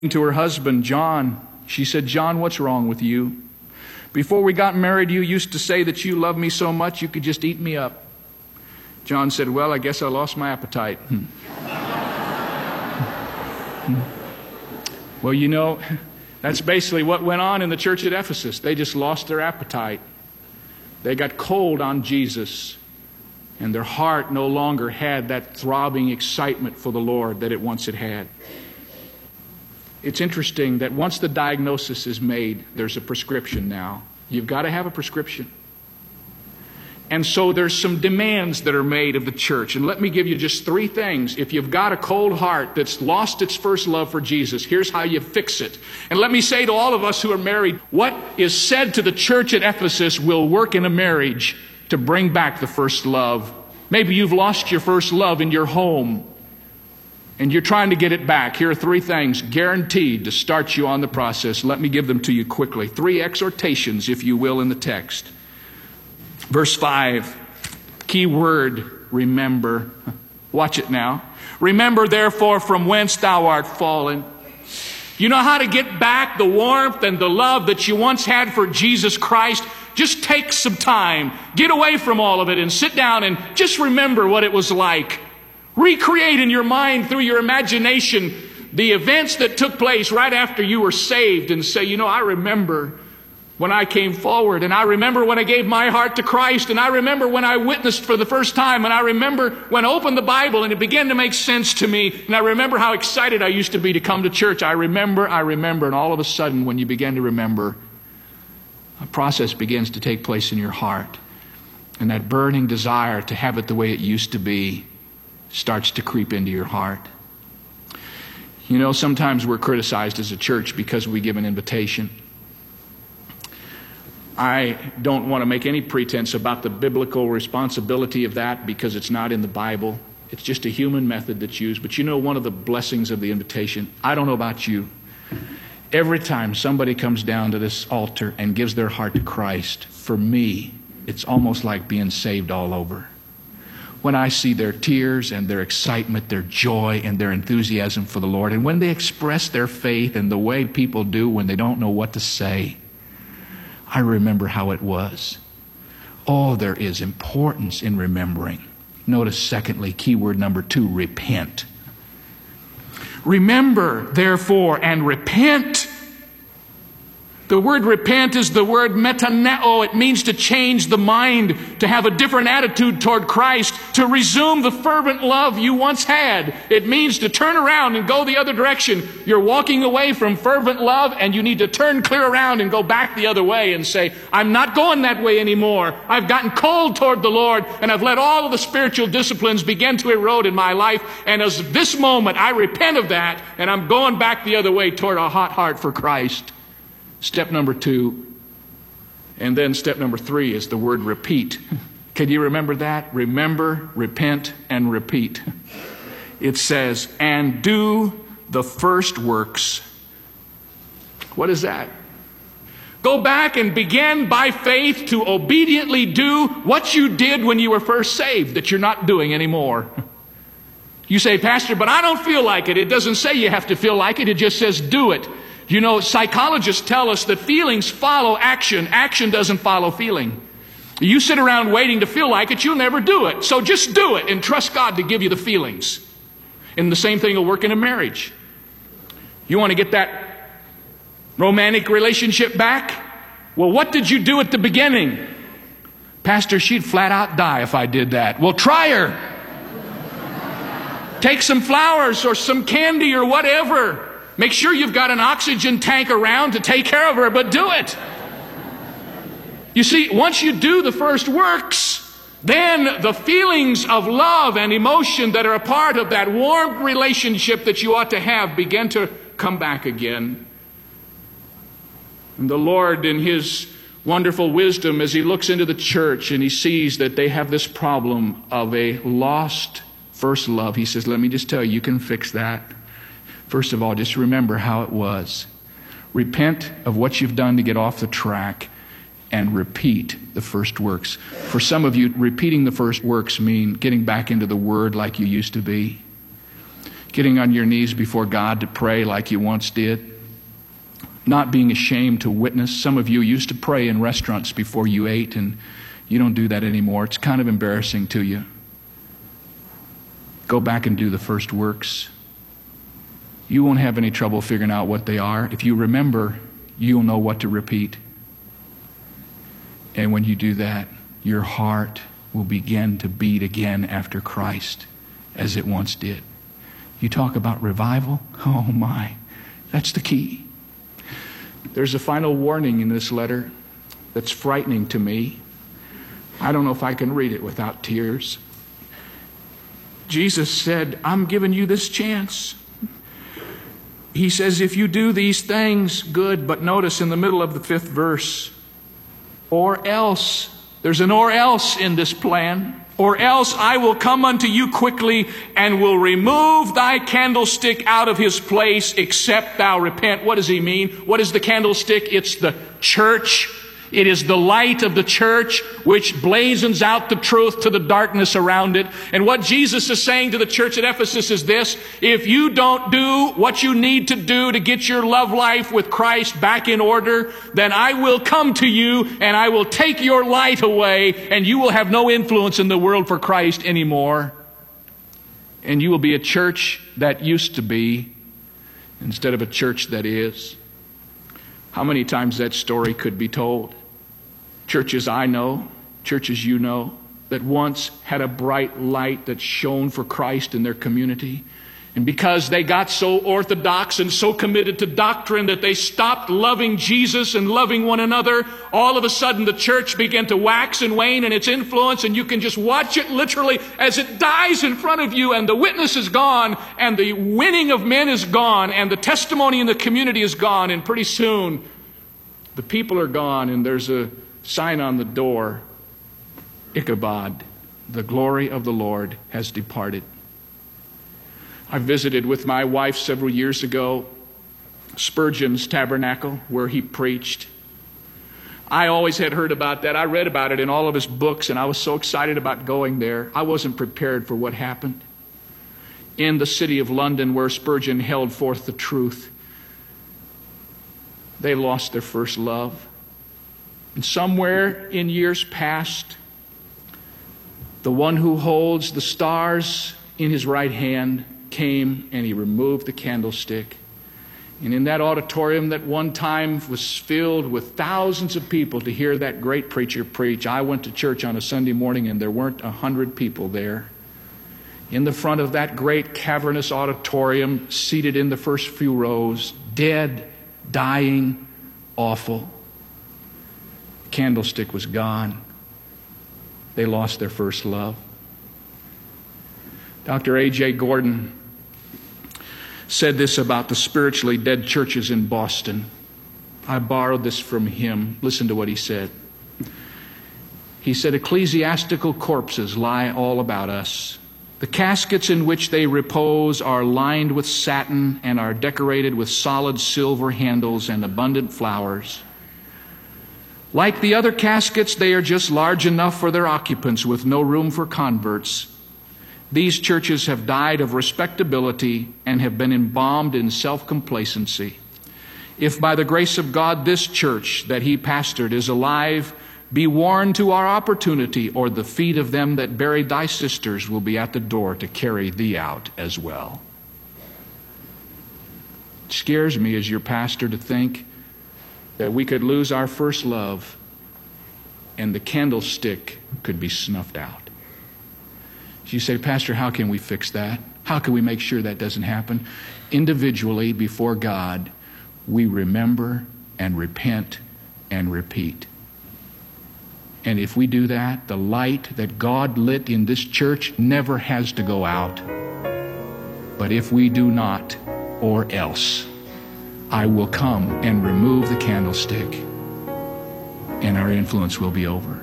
to her husband, John. She said, "John, what's wrong with you? Before we got married, you used to say that you loved me so much you could just eat me up." John said, "Well, I guess I lost my appetite." Well, you know, that's basically what went on in the church at Ephesus. They just lost their appetite. They got cold on Jesus, and their heart no longer had that throbbing excitement for the Lord that it once had had. It's interesting that once the diagnosis is made, there's a prescription now. You've got to have a prescription. And so there's some demands that are made of the church. And let me give you just 3 things. If you've got a cold heart that's lost its first love for Jesus, here's how you fix it. And let me say to all of us who are married, what is said to the church at Ephesus will work in a marriage to bring back the first love. Maybe you've lost your first love in your home, and you're trying to get it back. Here are 3 things guaranteed to start you on the process. Let me give them to you quickly. 3 exhortations, if you will, in the text. Verse 5, key word, remember. Watch it now. "Remember, therefore, from whence thou art fallen." You know how to get back the warmth and the love that you once had for Jesus Christ? Just take some time. Get away from all of it and sit down and just remember what it was like. Recreate in your mind through your imagination the events that took place right after you were saved and say, you know, I remember when I came forward, and I remember when I gave my heart to Christ, and I remember when I witnessed for the first time, and I remember when I opened the Bible and it began to make sense to me, and I remember how excited I used to be to come to church. I remember, and all of a sudden when you begin to remember, a process begins to take place in your heart, and that burning desire to have it the way it used to be starts to creep into your heart. You know, sometimes we're criticized as a church because we give an invitation. I don't want to make any pretense about the biblical responsibility of that because it's not in the Bible. It's just a human method that's used. But you know, one of the blessings of the invitation, I don't know about you, every time somebody comes down to this altar and gives their heart to Christ, for me, it's almost like being saved all over. When I see their tears and their excitement, their joy and their enthusiasm for the Lord, and when they express their faith in the way people do when they don't know what to say, I remember how it was. Oh, there is importance in remembering. Notice, secondly, keyword number 2, repent. Remember, therefore, and repent. The word repent is the word metaneo. It means to change the mind, to have a different attitude toward Christ, to resume the fervent love you once had. It means to turn around and go the other direction. You're walking away from fervent love, and you need to turn clear around and go back the other way and say, I'm not going that way anymore. I've gotten cold toward the Lord, and I've let all of the spiritual disciplines begin to erode in my life. And as of this moment, I repent of that, and I'm going back the other way toward a hot heart for Christ. Step number 2, and then step number 3 is the word repeat. Can you remember that? Remember, repent, and repeat. It says, and do the first works. What is that? Go back and begin by faith to obediently do what you did when you were first saved that you're not doing anymore. You say, Pastor, but I don't feel like it. It doesn't say you have to feel like it. It just says do it. You know, psychologists tell us that feelings follow action. Action doesn't follow feeling. You sit around waiting to feel like it, you'll never do it. So just do it and trust God to give you the feelings. And the same thing will work in a marriage. You want to get that romantic relationship back? Well, what did you do at the beginning? Pastor, she'd flat out die if I did that. Well, try her. Take some flowers or some candy or whatever. Make sure you've got an oxygen tank around to take care of her, but do it. You see, once you do the first works, then the feelings of love and emotion that are a part of that warm relationship that you ought to have begin to come back again. And the Lord, in His wonderful wisdom, as He looks into the church and He sees that they have this problem of a lost first love, He says, let me just tell you, you can fix that. First of all, just remember how it was. Repent of what you've done to get off the track and repeat the first works. For some of you, repeating the first works mean getting back into the Word like you used to be. getting on your knees before God to pray like you once did, not being ashamed to witness. Some of you used to pray in restaurants before you ate, and you don't do that anymore. It's kind of embarrassing to you. Go back and do the first works. You won't have any trouble figuring out what they are. If you remember, you'll know what to repeat. And when you do that, your heart will begin to beat again after Christ as it once did. You talk about revival? Oh my, that's the key. There's a final warning in this letter that's frightening to me. I don't know if I can read it without tears. Jesus said, I'm giving you this chance. He says, if you do these things, good. But notice in the middle of the 5th verse, or else, there's an or else in this plan. Or else I will come unto you quickly and will remove thy candlestick out of his place, except thou repent. What does he mean? What is the candlestick? It's the church. It is the light of the church which blazons out the truth to the darkness around it. And what Jesus is saying to the church at Ephesus is this: if you don't do what you need to do to get your love life with Christ back in order, then I will come to you and I will take your light away, and you will have no influence in the world for Christ anymore. And you will be a church that used to be instead of a church that is. How many times that story could be told? Churches I know, churches you know, that once had a bright light that shone for Christ in their community. And because they got so orthodox and so committed to doctrine that they stopped loving Jesus and loving one another, all of a sudden the church began to wax and wane in its influence, and you can just watch it literally as it dies in front of you, and the witness is gone, and the winning of men is gone, and the testimony in the community is gone, and pretty soon the people are gone, and there's a sign on the door, Ichabod, the glory of the Lord has departed. I visited with my wife several years ago Spurgeon's tabernacle where he preached. I always had heard about that. I read about it in all of his books, and I was so excited about going there. I wasn't prepared for what happened. In the city of London, where Spurgeon held forth the truth, they lost their first love. And somewhere in years past, the one who holds the stars in his right hand came and he removed the candlestick. And in that auditorium that one time was filled with thousands of people to hear that great preacher preach, I went to church on a Sunday morning and there weren't 100 people there. In the front of that great cavernous auditorium, seated in the first few rows, dead, dying, awful. The candlestick was gone. They lost their first love. Dr. A.J. Gordon said this about the spiritually dead churches in Boston. I borrowed this from him. Listen to what he said. He said, ecclesiastical corpses lie all about us. The caskets in which they repose are lined with satin and are decorated with solid silver handles and abundant flowers. Like the other caskets, they are just large enough for their occupants with no room for converts. These churches have died of respectability and have been embalmed in self-complacency. If by the grace of God this church that he pastored is alive, be warned to our opportunity, or the feet of them that buried thy sisters will be at the door to carry thee out as well. It scares me as your pastor to think that we could lose our first love and the candlestick could be snuffed out. You say, Pastor, how can we fix that? How can we make sure that doesn't happen? Individually, before God, we remember and repent and repeat. And if we do that, the light that God lit in this church never has to go out. But if we do not, or else, I will come and remove the candlestick, and our influence will be over.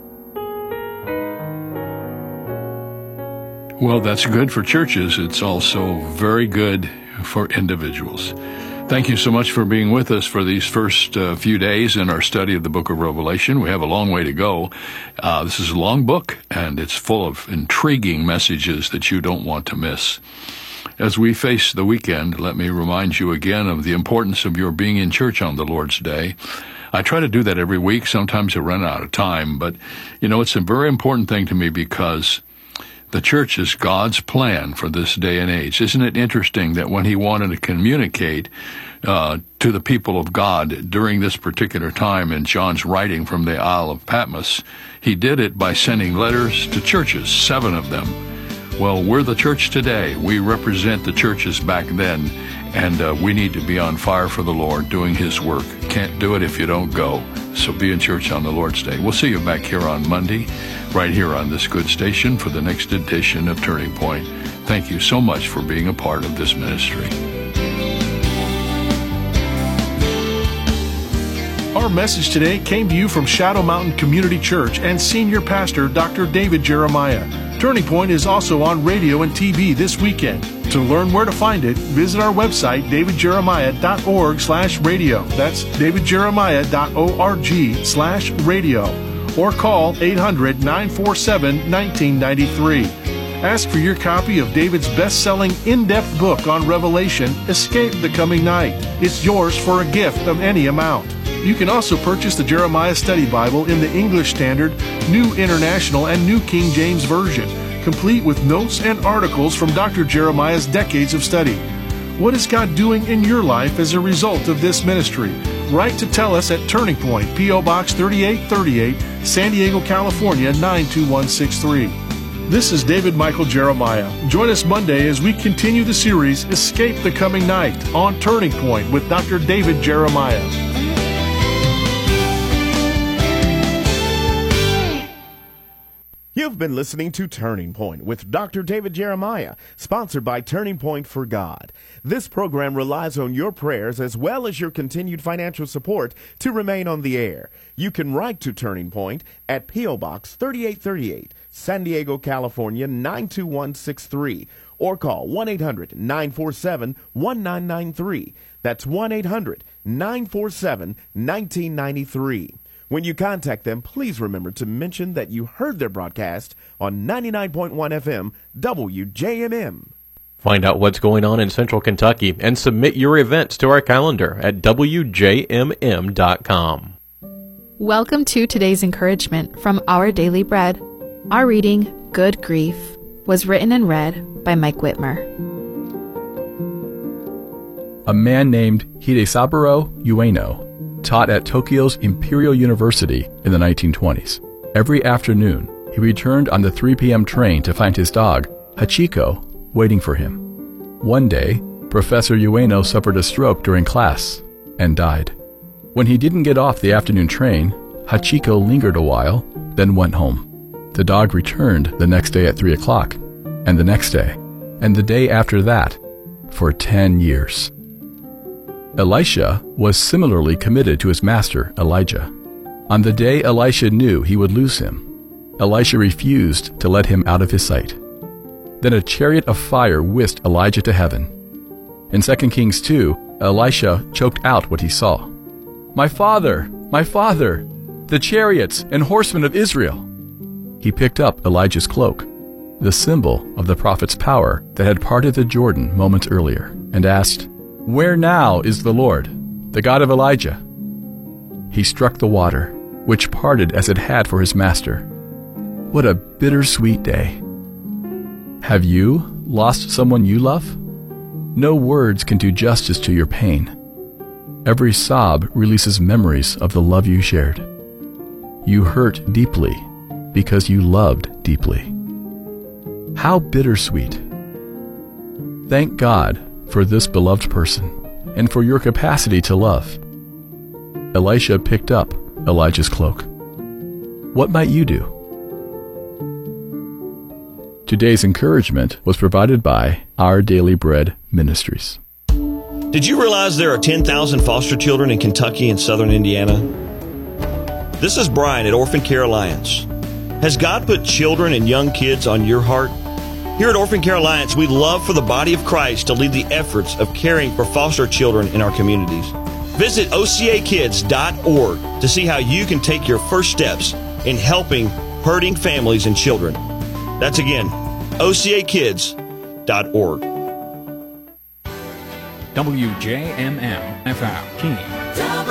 Well, that's good for churches. It's also very good for individuals. Thank you so much for being with us for these first few days in our study of the book of Revelation. We have a long way to go. This is a long book, and it's full of intriguing messages that you don't want to miss. As we face the weekend, let me remind you again of the importance of your being in church on the Lord's Day. I try to do that every week. Sometimes I run out of time, but it's a very important thing to me because the church is God's plan for this day and age. Isn't it interesting that when he wanted to communicate to the people of God during this particular time in John's writing from the Isle of Patmos, he did it by sending letters to churches, 7 of them. Well, we're the church today. We represent the churches back then, and we need to be on fire for the Lord doing his work. Can't do it if you don't go. So be in church on the Lord's Day. We'll see you back here on Monday, right here on this good station for the next edition of Turning Point. Thank you so much for being a part of this ministry. Our message today came to you from Shadow Mountain Community Church and Senior Pastor Dr. David Jeremiah. Turning Point is also on radio and TV this weekend. To learn where to find it, visit our website, davidjeremiah.org/radio. That's davidjeremiah.org/radio. Or call 800-947-1993. Ask for your copy of David's best-selling in-depth book on Revelation, Escape the Coming Night. It's yours for a gift of any amount. You can also purchase the Jeremiah Study Bible in the English Standard, New International, and New King James Version, complete with notes and articles from Dr. Jeremiah's decades of study. What is God doing in your life as a result of this ministry? Write to tell us at Turning Point, P.O. Box 3838, San Diego, California, 92163. This is David Michael Jeremiah. Join us Monday as we continue the series Escape the Coming Night on Turning Point with Dr. David Jeremiah. You've been listening to Turning Point with Dr. David Jeremiah, sponsored by Turning Point for God. This program relies on your prayers as well as your continued financial support to remain on the air. You can write to Turning Point at P.O. Box 3838, San Diego, California, 92163, or call 1-800-947-1993. That's 1-800-947-1993. When you contact them, please remember to mention that you heard their broadcast on 99.1 FM WJMM. Find out what's going on in Central Kentucky and submit your events to our calendar at WJMM.com. Welcome to today's encouragement from Our Daily Bread. Our reading, Good Grief, was written and read by Mike Whitmer. A man named Hidesaburo Ueno taught at Tokyo's Imperial University in the 1920s. Every afternoon, he returned on the 3 p.m. train to find his dog, Hachiko, waiting for him. One day, Professor Ueno suffered a stroke during class and died. When he didn't get off the afternoon train, Hachiko lingered a while, then went home. The dog returned the next day at 3 o'clock, and the next day, and the day after that, for 10 years. Elisha was similarly committed to his master, Elijah. On the day Elisha knew he would lose him, Elisha refused to let him out of his sight. Then a chariot of fire whisked Elijah to heaven. In 2 Kings 2, Elisha choked out what he saw. My father, the chariots and horsemen of Israel!" He picked up Elijah's cloak, the symbol of the prophet's power that had parted the Jordan moments earlier, and asked, "Where now is the Lord, the God of Elijah?" He struck the water, which parted as it had for his master. What a bittersweet day. Have you lost someone you love? No words can do justice to your pain. Every sob releases memories of the love you shared. You hurt deeply because you loved deeply. How bittersweet. Thank God for this beloved person and for your capacity to love. Elisha picked up Elijah's cloak. What might you do? Today's encouragement was provided by Our Daily Bread Ministries. Did you realize there are 10,000 foster children in Kentucky and southern Indiana? This is Brian at Orphan Care Alliance. Has God put children and young kids on your heart? Here at Orphan Care Alliance, we love for the body of Christ to lead the efforts of caring for foster children in our communities. Visit ocakids.org to see how you can take your first steps in helping hurting families and children. That's again, ocakids.org. WJMM FM, Keene.